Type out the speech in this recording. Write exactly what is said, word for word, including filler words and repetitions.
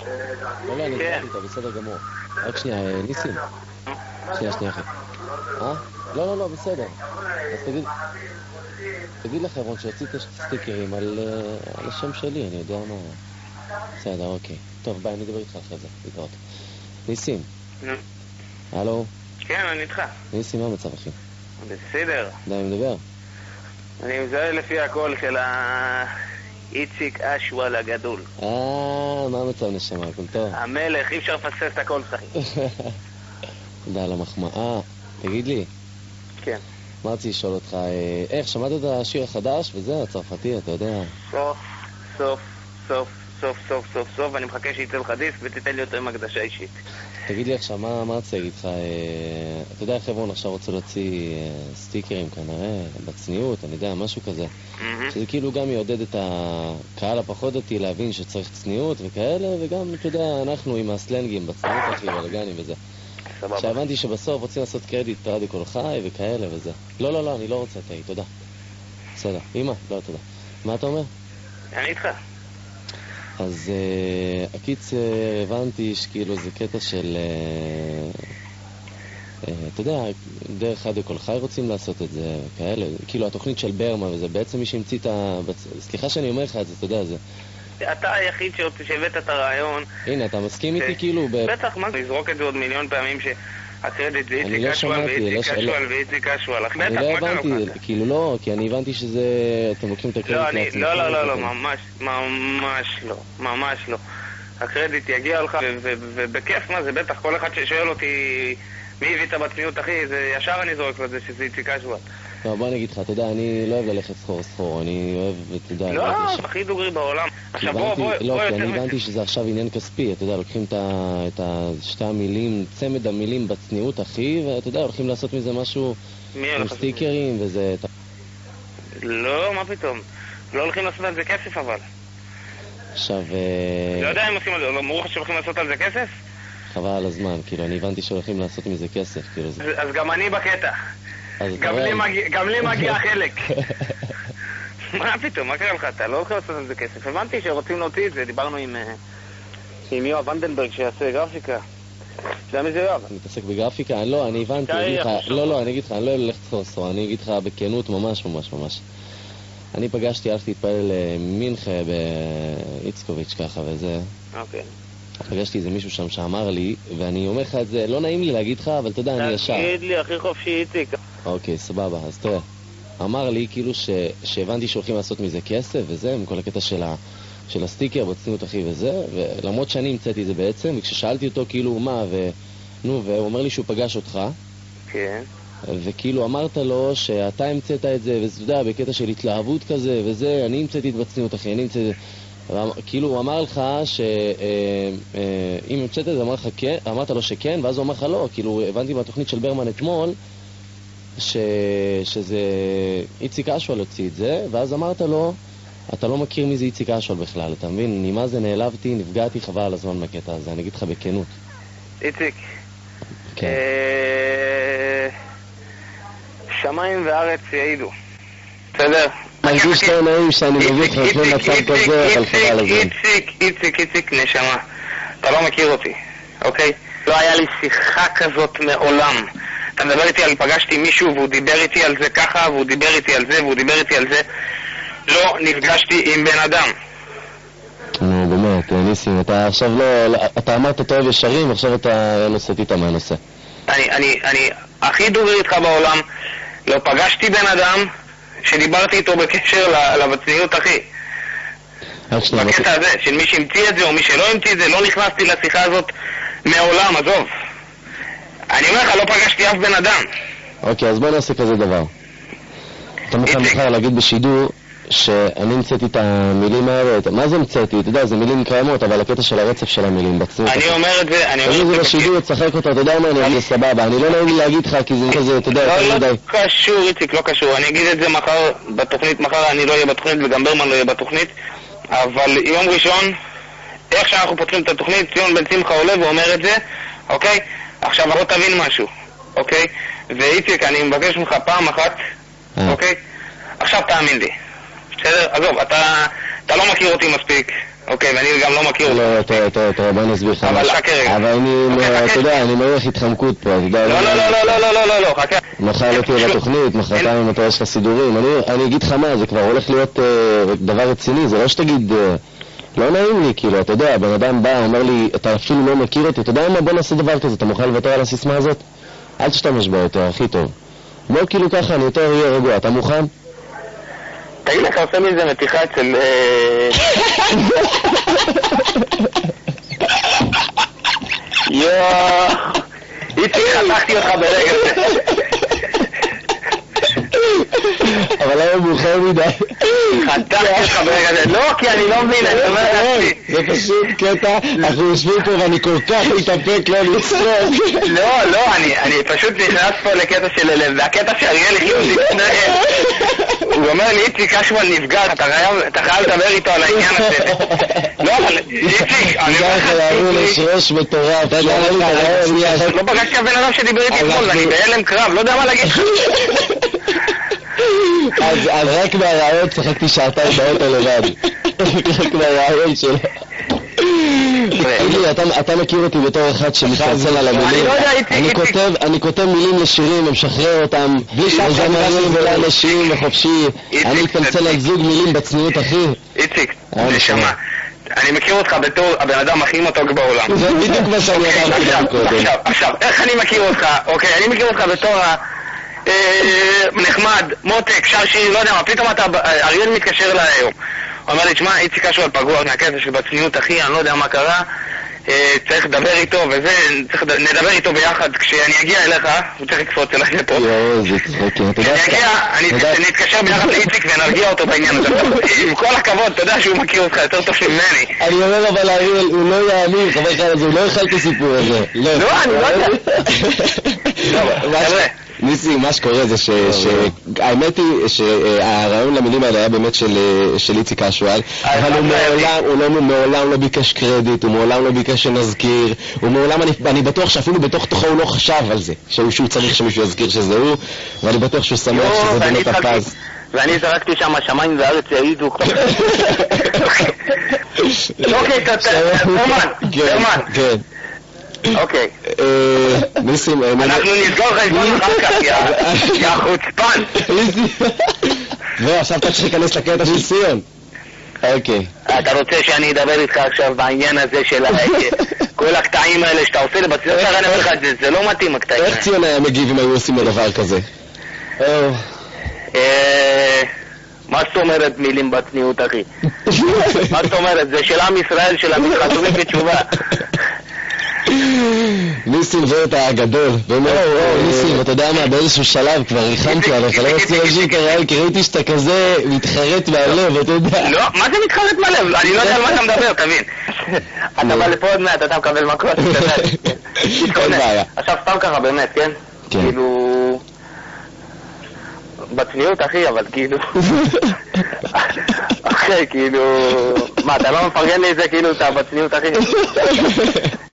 לא, לא, אני דיברתי איתו, בסדר גמור. רק שנייה, ניסים. שנייה, שנייה אחי. אה? לא, לא, לא, בסדר. אז תגיד... תגיד לחברון שיוציא את הסטיקרים על השם שלי, אני יודע מה... בסדר, אוקיי. טוב, ביי, אני אדבר איתך אחרי זה, להתראות. ניסים. הלו? כן, אני איתך. ניסים, מה המצב, אחי? בסדר. די, מדבר. אני מזהה לפי הקול של איציק אשוואל הגדול. אה, מה המצב נשמה, הכל טוב? המלך, אי אפשר לפסס את הקול שלך. תודה על המחמאה. תגיד לי. כן. מה רציתי לשאול אותך? איך, שמעת את השיר החדש וזה, הצרפתי, אתה יודע? סוף, סוף, סוף, סוף, סוף, סוף, סוף, ואני מחכה שיצא לך דיסק ותיתן לי אותו עם הקדשה אישית. תגיד לי עכשיו, מה, מה רציתי להגיד לך? אתה יודע, חברון עכשיו רוצה להוציא סטיקרים כנראה, בצניעות, אני יודע, משהו כזה. שזה כאילו גם יעודד את הקהל הפחות דתי להבין שצריך צניעות וכאלה, וגם, אתה יודע, אנחנו עם הסלנגים בצניעות הכי ולגנים וזה. שהבנתי שבסוף רוצים לעשות קרדיט ברדיו קול חי וכאלה וזה. לא, לא, לא, אני לא רוצה את ההיא, תודה. בסדר, אמא? לא, תודה. מה אתה אומר? אני איתך. אז uh, הקיץ uh, הבנתי שכאילו זה קטע של uh, uh, אתה יודע, דרך רדיו קול חי רוצים לעשות את זה וכאלה, כאילו התוכנית של ברמה וזה בעצם מי שהמציא את ה... סליחה שאני אומר לך את זה, אתה יודע, זה אתה היחיד שהבאת את הרעיון. הנה, אתה מסכים איתי כאילו ב... בטח, מה זה? לזרוק את זה עוד מיליון פעמים שהקרדיט זה איציק אשוואל ואיציק אשוואל ואיציק אשוואל. אני לא הבנתי, כאילו לא, כי אני הבנתי שזה... אתם לוקחים את הקרדיט לעצמכם. לא, לא, לא, לא, ממש, ממש לא, ממש לא. הקרדיט יגיע לך, ובכיף מה זה, בטח כל אחד ששואל אותי מי הביא את בצניעות אחי, זה ישר אני זורק לזה שזה איציק אשוואל. לא, בוא אני אגיד לך, אתה יודע, אני לא אוהב ללכת סחור סחור, אני אוהב, אתה יודע... לא, הכי דוגרי בעולם. עכשיו בוא, בוא, לא, כי אני הבנתי שזה עכשיו עניין כספי, אתה יודע, לוקחים את שתי המילים, צמד המילים בצניעות, אחי, ואתה יודע, הולכים לעשות מזה משהו עם סטיקרים וזה... לא, מה פתאום? לא הולכים לעשות על זה כסף, אבל. עכשיו... לא יודע אם עושים על זה, לא אמרו לך שהולכים לעשות על זה כסף? חבל על הזמן, כאילו, אני הבנתי שהולכים לעשות מזה כסף, כאילו זה... אז גם אני בקטע. גם לי מגיע חלק. מה פתאום, מה קרה לך? אתה לא הולך לעשות על זה כסף. הבנתי שרוצים להוציא את זה, דיברנו עם יואב ונדנברג שיעשה גרפיקה. אתה יודע מי זה יואב? אני מתעסק בגרפיקה? לא, אני הבנתי, לא, לא, אני אגיד לך, אני לא אלך לסחור, אני אגיד לך בכנות ממש ממש ממש. אני פגשתי, הלכתי להתפלל למינכה באיצקוביץ' ככה וזה. אוקיי. פגשתי איזה מישהו שם שאמר לי, ואני אומר לך את זה, לא נעים לי להגיד לך, אבל אתה יודע, אני ישר. תגיד לי, הכי חופשי איציק. אוקיי, סבבה, אז תראה. אמר לי כאילו ש... שהבנתי שהולכים לעשות מזה כסף וזה, עם כל הקטע של, ה... של הסטיקר בצניעות אחי וזה, ולמרות שאני המצאתי את זה בעצם, וכששאלתי אותו כאילו מה, ו... נו, והוא אומר לי שהוא פגש אותך. כן. וכאילו אמרת לו שאתה המצאת את זה, וזה, אתה יודע, בקטע של התלהבות כזה וזה, אני המצאתי את בצניעות אחי, אני המצאתי... כאילו הוא אמר לך שאם המצאת את זה, אמרת לו שכן, ואז הוא אמר לך לא, כאילו הבנתי בתוכנית של ברמן אתמול שזה איציק אשוואל הוציא את זה, ואז אמרת לו אתה לא מכיר מי זה איציק אשוואל בכלל, אתה מבין? אני מה זה נעלבתי, נפגעתי, חבל על הזמן מהקטע הזה, אני אגיד לך בכנות. איציק, שמיים וארץ יעידו, בסדר? מרגיש שאתה נעים שאני מביא לך לפני מצב כזה, אבל חבל על זה. איציק, איציק, איציק, נשמה, אתה לא מכיר אותי, אוקיי? לא היה לי שיחה כזאת מעולם. אתה מדבר איתי על, פגשתי מישהו והוא דיבר איתי על זה ככה, והוא דיבר איתי על זה, והוא דיבר איתי על זה. לא נפגשתי עם בן אדם. נו, באמת, ניסים, אתה עכשיו לא... אתה אמרת אתה אוהב ישרים, עכשיו אתה לא סטית מהנושא. אני, אני, אני הכי דובר איתך בעולם, לא פגשתי בן אדם שדיברתי איתו בקשר לבצניות, אחי. בקטע הזה, של מי שהמציא את זה או מי שלא המציא את זה, לא נכנסתי לשיחה הזאת מעולם, עזוב. אני אומר לך, לא פגשתי אף בן אדם. אוקיי, אז בוא נעשה כזה דבר. אתה מוכן מחר להגיד בשידור שאני המצאתי את המילים האלה, מה זה המצאתי? אתה יודע, זה מילים קיימות, אבל הקטע של הרצף של המילים בצניעות. אני אומר את זה, אני אומר את זה בשידור, תשחק אותה, אתה יודע מה, אני אגיד סבבה, אני לא נעים לי להגיד לך, כי זה כזה, אתה יודע, לא, לא קשור, איציק, לא קשור, אני אגיד את זה מחר, בתוכנית, מחר אני לא אהיה בתוכנית וגם ברמן לא יהיה בתוכנית, אבל יום ראשון, איך שאנחנו פותחים את התוכנית, ציון בן שמחה עולה ואומר את זה, אוקיי? עכשיו בוא תבין משהו, אוקיי? ואיציק, אני מבקש ממך פעם אחת, אוקיי? עכשיו תאמין לי. בסדר? עזוב, אתה, אתה לא מכיר אותי מספיק, אוקיי, ואני גם לא מכיר אותך. לא, טוב, טוב, טוב, בוא נסביר לך. אבל חכה רגע. אבל אני, אתה יודע, אני מעריך התחמקות פה, אתה יודע. לא, לא, לא, לא, לא, לא, לא, לא, חכה. מחר לא תהיה בתוכנית, מחרתיים אתה יש לך סידורים. אני אגיד לך מה, זה כבר הולך להיות דבר רציני, זה לא שתגיד, לא נעים לי, כאילו, אתה יודע, בן אדם בא, אומר לי, אתה אפילו לא מכיר אותי, אתה יודע מה, בוא נעשה דבר כזה, אתה מוכן לוותר על הסיסמה הזאת? אל תשתמש בה יותר, הכי טוב. בוא כאילו ככה, אני יותר יהיה רגוע, אתה מוכן? תגיד לך, עושה לי איזה מתיחה אצל... יואו, איציק, חתכתי אותך ברגע זה. אבל היום מאוחר מדי. חתכתי אותך ברגע זה. לא, כי אני לא מבין, אני אומר לעצמי. זה פשוט קטע, אנחנו יושבים פה ואני כל כך מתאפק לא לצחוק. לא, לא, אני פשוט נכנס פה לקטע של הלב, והקטע שאריאל יחיו לפני... הוא אומר לי, איציק, קשמן נפגע, אתה חייב לדבר איתו על העניין הזה. לא, אבל איציק, אני אומר לך... יש ראש מטורף, אתה יודע לך... לא פגשתי הבן אדם שדיבר איתי אתמול, ואני בהלם קרב, לא יודע מה להגיד לך. אז רק מהרעיון צחקתי שעתיים באוטו לבד. רק מהרעיון שלו. אתה מכיר אותי בתור אחד שמתפרסם על המילים. אני כותב מילים לשירים ומשחרר אותם לזמרים ולאנשים וחופשי. אני מתפרסם על זוג מילים בצניעות, אחי. איציק, נשמה, אני מכיר אותך בתור הבן אדם הכי מתוק בעולם. זה בדיוק מה שאני אמרתי גם קודם. עכשיו, איך אני מכיר אותך? אוקיי, אני מכיר אותך בתור נחמד, מותק, שר שיר, לא יודע מה, פתאום אתה, אריאל מתקשר אליי היום. הוא אומר לי, תשמע, איציק קשואל פגוע מהקטע שבצניעות, אחי, אני לא יודע מה קרה, צריך לדבר איתו וזה, נדבר איתו ביחד. כשאני אגיע אליך, הוא צריך לקפוץ אליי לפה. יואו, זה צחוקי. כשאני אגיע, נתקשר ביחד לאיציק ונרגיע אותו בעניין הזה. עם כל הכבוד, אתה יודע שהוא מכיר אותך יותר טוב ממני. אני אומר אבל אריאל, הוא לא יאמין, חבר אחד הזה, הוא לא יאכל את הסיפור הזה. לא, אני לא יודע. חבר'ה. ניסי, מה שקורה זה שהאמת היא שהרעיון למילים האלה היה באמת של איציק קשואל, אבל הוא מעולם לא ביקש קרדיט, הוא מעולם לא ביקש שנזכיר, הוא מעולם, אני בטוח שאפילו בתוך תוכו הוא לא חשב על זה, שהוא צריך שמישהו יזכיר שזה הוא, ואני בטוח שהוא שמח שזה באמת הפז. ואני זרקתי שם, השמיים והארץ יעידו. אוקיי, תרמן, תרמן. כן. אוקיי. ניסים, אנחנו נסגור חשבון אחר כך, יא חוצפן. ועכשיו אתה צריך להיכנס לקטע של ציון. אוקיי. אתה רוצה שאני אדבר איתך עכשיו בעניין הזה של כל הקטעים האלה שאתה עושה לבצניות? זה לא מתאים הקטעים האלה. איך ציון היה מגיב אם היו עושים לדבר כזה? מה זאת אומרת מילים בצניעות, אחי? מה זאת אומרת? זה של עם ישראל, של המתחתונים בתשובה. ניסים ואתה הגדול, באמת, ניסים, אתה יודע מה, באיזשהו שלב כבר ריחמתי עליך, לא רציתי להמשיך את הרעיון, כי ראיתי שאתה כזה מתחרט מהלב, אתה יודע. לא, מה זה מתחרט מהלב? אני לא יודע על מה אתה מדבר, תבין. אתה בא לפה עוד מעט, אתה מקבל מכות, אין בעיה. עכשיו סתם ככה באמת, כן? כאילו... בצניעות, אחי, אבל כאילו... אחי, כאילו... מה, אתה לא מפרגן לי את זה, כאילו, אתה בצניעות, אחי?